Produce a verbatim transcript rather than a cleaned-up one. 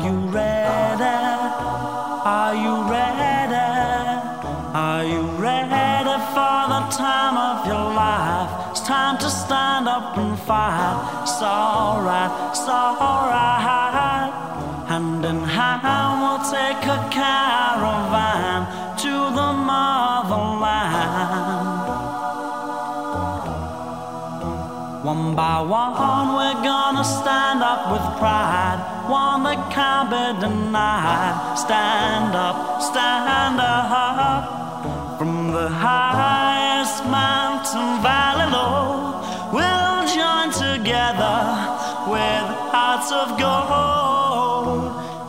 you ready? Are you ready? Are you ready for the time of your life? It's time to stand up and fight. It's alright, it's alright. Hand in hand we'll take a caravan to the motherland. One by one we're gonna stand up with pride, one that can't be denied. Stand up, stand up. From the highest mountain valley low, we'll join together with hearts of gold.